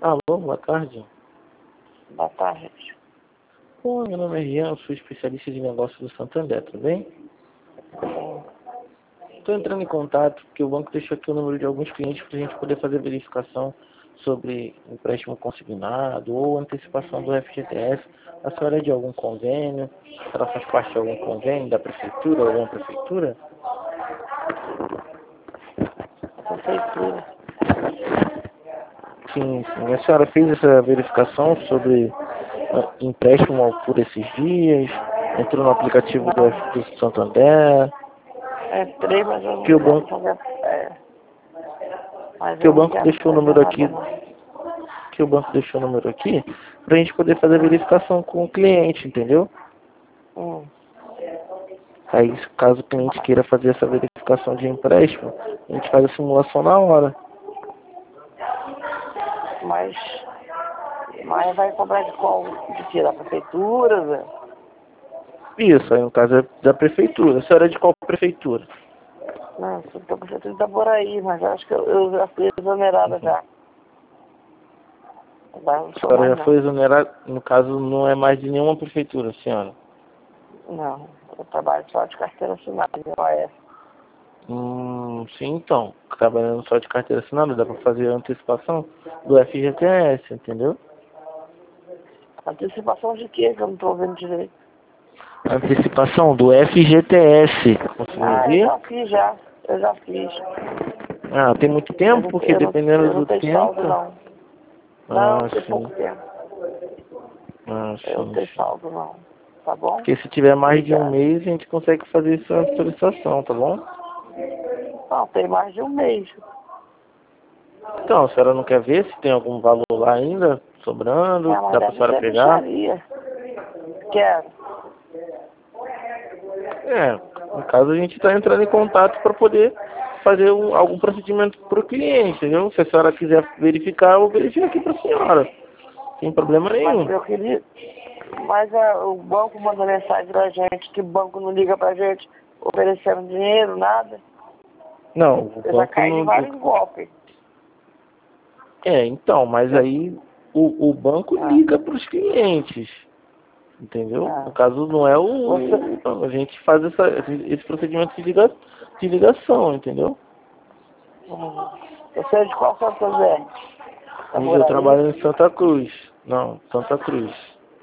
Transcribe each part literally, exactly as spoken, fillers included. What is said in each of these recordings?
Alô, boa tarde. Boa tarde. Bom, meu nome é Rian, sou especialista de negócios do Santander, tudo bem? Estou entrando em contato porque o banco deixou aqui o número de alguns clientes para a gente poder fazer verificação sobre empréstimo consignado ou antecipação do F G T S. A senhora é de algum convênio? Ela faz parte de algum convênio da prefeitura ou alguma prefeitura? Prefeitura. Sim, sim. A senhora fez essa verificação sobre ah, empréstimo por esses dias? Entrou no aplicativo do, F- do Santander? Entrei, mas eu Que o não quero banco, fazer. É, mas que eu o não banco quero deixou o fazer número nada, aqui não. que o banco deixou o número aqui para a gente poder fazer a verificação com o cliente, entendeu? Hum. Aí, caso o cliente queira fazer essa verificação de empréstimo, a gente faz a simulação na hora. Mas, mas vai cobrar de qual? De que? Da prefeitura, Zé? Isso, aí no caso é da prefeitura. A senhora é de qual prefeitura? Não, sou da prefeitura tá por aí, mas acho que eu, eu já fui exonerada Uhum. já. Agora eu não A sou senhora mais, já não. foi exonerada, no caso não é mais de nenhuma prefeitura, senhora. Não, eu trabalho só de carteira assinada, de O S. Hum, sim, então. Trabalhando só de carteira assinada, dá para fazer a antecipação do F G T S, entendeu? Antecipação de quê que eu não tô vendo direito? Antecipação do F G T S. Conseguiu Ah, eu ouvir? já fiz já. Eu já fiz. Ah, tem muito Eu tempo? não, Porque eu não, dependendo eu não do tenho saldo, tempo... não. Não, Ah, tem pouco sim. tempo. Ah, Eu não sim, tenho sim. saldo, não. Tá bom? Porque se tiver mais de um Obrigado. mês, a gente consegue fazer essa solicitação, tá bom? Não, tem mais de um mês. Então, a senhora não quer ver se tem algum valor lá ainda, sobrando? É, mas Dá pra deve senhora ser pegar? bicharia. Quero. É, no caso a gente está entrando em contato para poder fazer um, algum procedimento para o cliente, entendeu? Se a senhora quiser verificar, eu verifico aqui para a senhora. Sem problema Mas nenhum. eu queria. Mas a, o banco manda mensagem pra gente, que o banco não liga pra gente oferecendo dinheiro, nada. Não, o Eu já banco caí não... em vários golpes. É, então, mas Eu, aí o, o banco ah, liga para os clientes. Entendeu? No ah. caso, não é Você, o... não, a gente faz essa, esse procedimento de, liga, de ligação, entendeu? hum, você é de qual Santo Zé? Tá E por eu aí? trabalho em Santa Cruz. Não, Santa Cruz.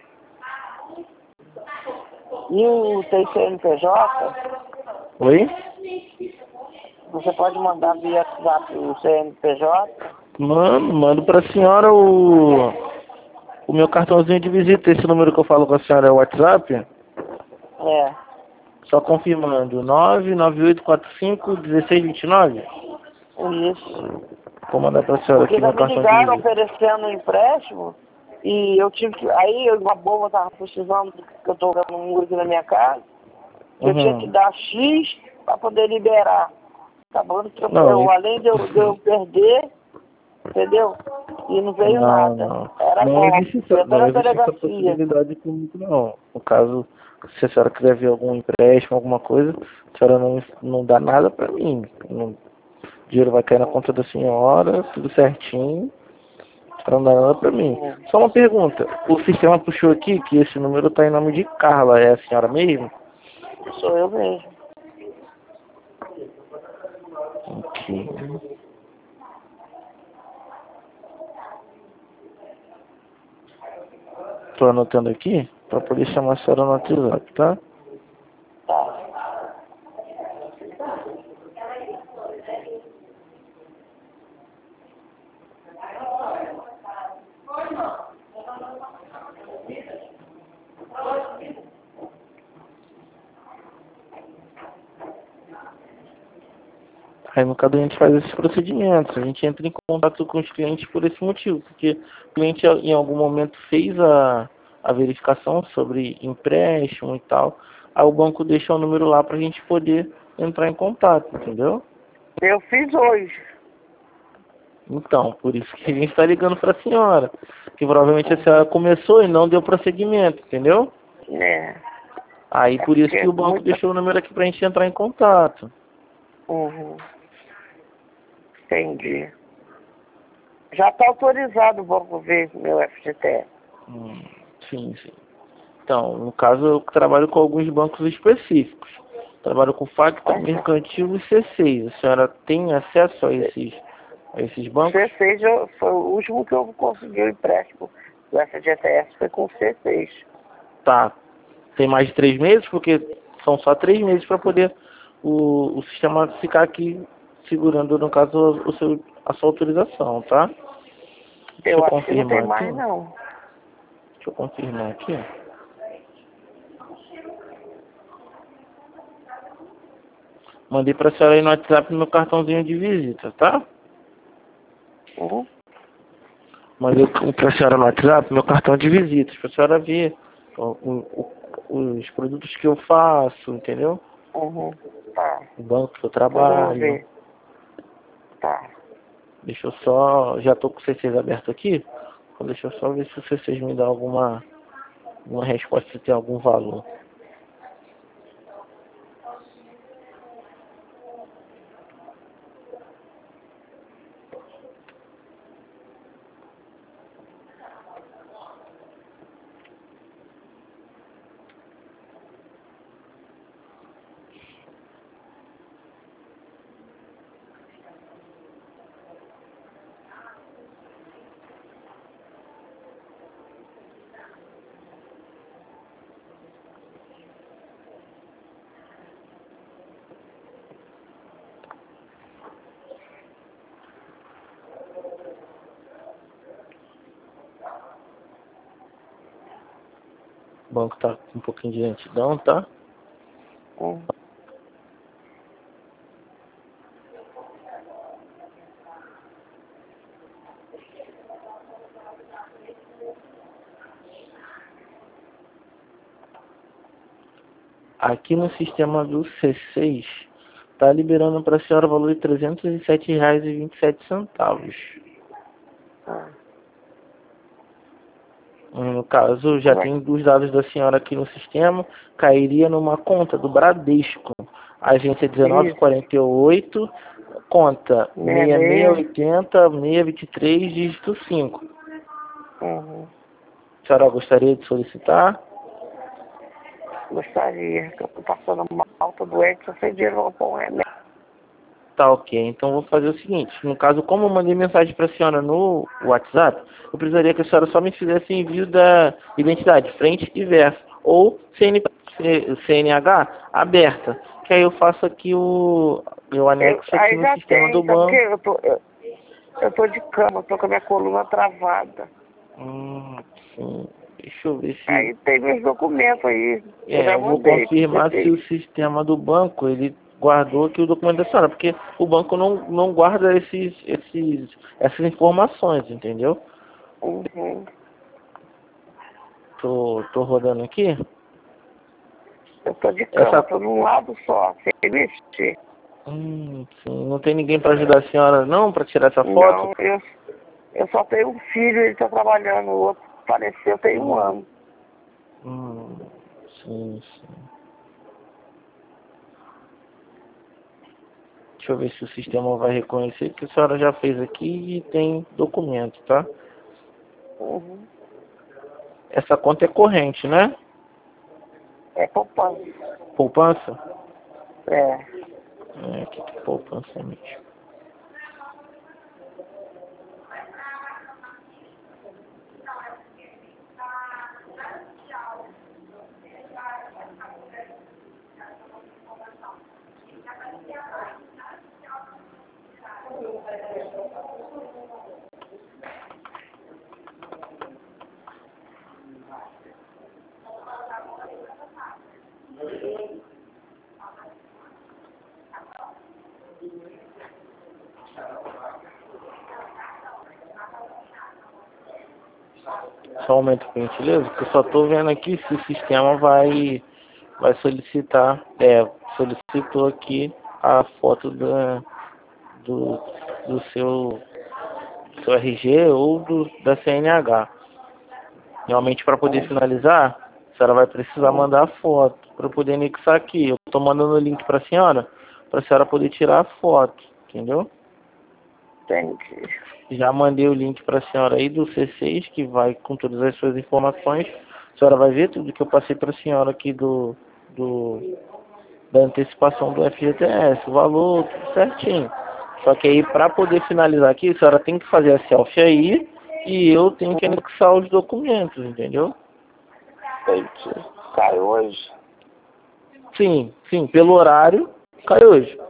E o tem C N P J? Oi? Você pode mandar via WhatsApp o C N P J? Mando, mando pra senhora o, o meu cartãozinho de visita. Esse número que eu falo com a senhora é o WhatsApp? É. Só confirmando. nove nove oito quatro cinco um seis dois nove? Isso. Vou mandar pra senhora Porque aqui já meu me cartão de ligaram visita. oferecendo um empréstimo e eu tive que. Aí uma bomba tava precisando, que eu tô com um muro aqui na minha casa, que eu tinha que Uhum. dar X para poder liberar. Acabando que eu, Não, eu, isso... além de eu, de eu perder, entendeu? E não veio Não, nada. não. Era Não golpe. existe Fui essa, até não na existe essa delegacia. possibilidade comigo, não. No caso, se a senhora quiser ver algum empréstimo, alguma coisa, a senhora não, não dá nada pra mim. Não, o dinheiro vai cair na Hum, conta da senhora, tudo certinho. A senhora não dá nada pra mim. hum. Só uma pergunta. O sistema puxou aqui que esse número tá em nome de Carla. É a senhora mesmo? Sou eu mesmo. Ok. Tô anotando aqui pra poder chamar a senhora no WhatsApp, tá? Tá. Aí no caso a gente faz esses procedimentos, a gente entra em contato com os clientes por esse motivo, porque o cliente em algum momento fez a, a verificação sobre empréstimo e tal, aí o banco deixa o número lá para a gente poder entrar em contato, entendeu? Eu fiz hoje. Então, por isso que a gente está ligando para a senhora, que provavelmente a senhora começou e não deu prosseguimento, entendeu? É. Aí É por isso porque que é o banco muita. deixou o número aqui para a gente entrar em contato. Uhum. Entendi. Já está autorizado o banco ver meu F G T S. Hum, sim, sim. Então, no caso, eu trabalho com alguns bancos específicos. Trabalho com Facto, Uhum. Mercantil e C seis. A senhora tem acesso a esses, a esses bancos? C seis eu, foi o último que eu consegui o empréstimo do F G T S, foi com o C seis. Tá. Tem mais de três meses? Porque são só três meses para poder o, o sistema ficar aqui segurando, no caso, o seu, a sua autorização, tá? Deixa Eu eu acho que não tem confirmar aqui. mais, não. Deixa eu confirmar aqui. Mandei pra senhora aí no WhatsApp no meu cartãozinho de visita, tá? Uhum. Mandei pra senhora no WhatsApp meu cartão de visitas, pra senhora ver o, o, os produtos que eu faço, entendeu? Uhum. Tá. O banco que eu Então vamos trabalho. ver. Tá. Deixa eu só... Já tô com o C seis aberto aqui. Então deixa eu só ver se o C seis me dá alguma, uma resposta, se tem algum valor. O banco tá com um pouquinho de lentidão, tá? Uhum. Aqui no sistema do C seis, tá liberando para a senhora o valor de trezentos e sete reais e vinte e sete centavos. Uhum. No caso, já Como é? tem os dados da senhora aqui no sistema, cairia numa conta do Bradesco, agência dezenove Isso. quarenta e oito, conta Meia, seis seis meia. oito zero, seis vinte e três, dígito cinco. Uhum. A senhora gostaria de solicitar? Gostaria, que eu tô passando mal, tô doente, só sei dinheiro, vou pôr um remédio. Tá, ok. Então vou fazer o seguinte, no caso, como eu mandei mensagem para a senhora no WhatsApp, eu precisaria que a senhora só me fizesse envio da identidade, frente e verso, ou C N, C N H aberta, que aí eu faço aqui o, eu Eu, anexo aqui aí no já sistema tem, do sabe o quê? banco. Eu tô, eu, eu tô de cama, eu tô com a minha coluna travada. Hum, sim. Deixa eu ver se... Aí tem meus documentos aí, eu É, já eu vou mandei pro confirmar se C seis. o sistema do banco, ele guardou aqui o documento da senhora, porque o banco não, não guarda esses, esses, essas informações, entendeu? Uhum. Tô, tô rodando aqui. Eu tô de cama, Essa... tô num lado só, sem mexer. Hum, sim. Não tem ninguém para ajudar a senhora, não, para tirar essa foto? Não, eu, eu só tenho um filho, ele tá trabalhando, o outro faleceu tem um Hum, ano. hum, sim, sim. Deixa eu ver se o sistema vai reconhecer que a senhora já fez aqui e tem documento, tá? Uhum. Essa conta é corrente, né? É poupança. Poupança? É. É, que que é poupança mesmo. Só um momento, por gentileza, que eu só tô vendo aqui se o sistema vai, vai solicitar, é, solicitou aqui a foto da, do, do seu, seu R G ou do, da C N H. Realmente, para poder Uhum. finalizar, a senhora vai precisar Uhum. mandar a foto para poder anexar aqui. Eu tô mandando o link para a senhora, para a senhora poder tirar a foto, entendeu? tenho que... Já mandei o link para a senhora aí do C seis, que vai com todas as suas informações. A senhora vai ver tudo que eu passei para a senhora aqui do, do, da antecipação do F G T S, o valor, tudo certinho. Só que aí, para poder finalizar aqui, a senhora tem que fazer a selfie aí e eu tenho que anexar os documentos, entendeu? Entendi. Cai hoje? Sim, sim, pelo horário, cai hoje.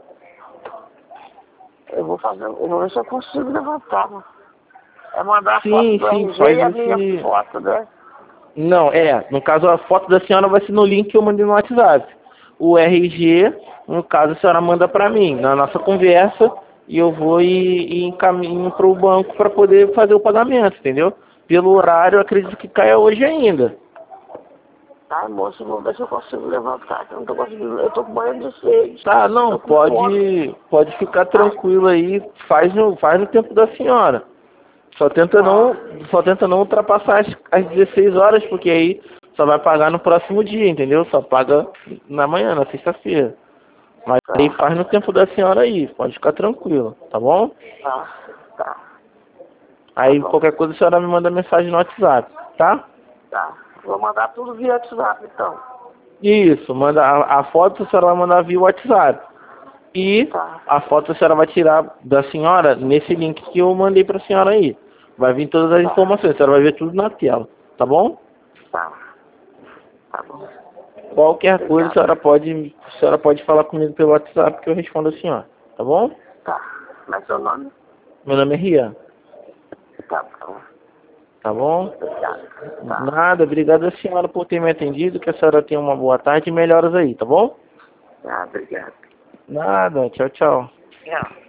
Eu vou fazer, eu vou ver se eu consigo levantar, mano. É mandar a Sim, foto do sim, R G faz e a esse... minha foto, né? Não, é, no caso a foto da senhora vai ser no link que eu mandei no WhatsApp. O R G, no caso, a senhora manda pra mim, na nossa conversa, e eu vou e, e encaminho pro banco para poder fazer o pagamento, entendeu? Pelo horário, eu acredito que caia hoje ainda. Ai, moço, vou ver se eu consigo levantar, que eu não tô conseguindo, eu tô com banho de sede. Tá, não, Tô com fome. pode, pode ficar tranquilo aí, faz no, faz no tempo da senhora. Só tenta não, só tenta não ultrapassar as, as dezesseis horas, porque aí só vai pagar no próximo dia, entendeu? Só paga na manhã, na sexta-feira. Mas aí faz no tempo da senhora aí, pode ficar tranquilo, tá bom? Tá, tá. Aí Tá bom. qualquer coisa a senhora me manda mensagem no WhatsApp, tá? Tá. Vou mandar tudo via WhatsApp, então. Isso, manda a, a foto a senhora vai mandar via WhatsApp. E Tá. a foto a senhora vai tirar da senhora nesse link que eu mandei pra senhora aí. Vai vir todas as Tá. informações, a senhora vai ver tudo na tela, tá bom? Tá. Tá bom. Qualquer Obrigado. coisa a senhora pode, a senhora pode falar comigo pelo WhatsApp que eu respondo a senhora, tá bom? Tá. Como é seu nome? Meu nome é Rian, Tá bom. tá bom? Obrigado. Tá. Nada, obrigado a senhora por ter me atendido, que a senhora tenha uma boa tarde e melhoras aí, tá bom? Ah, obrigado. Nada, tchau, tchau. Tchau.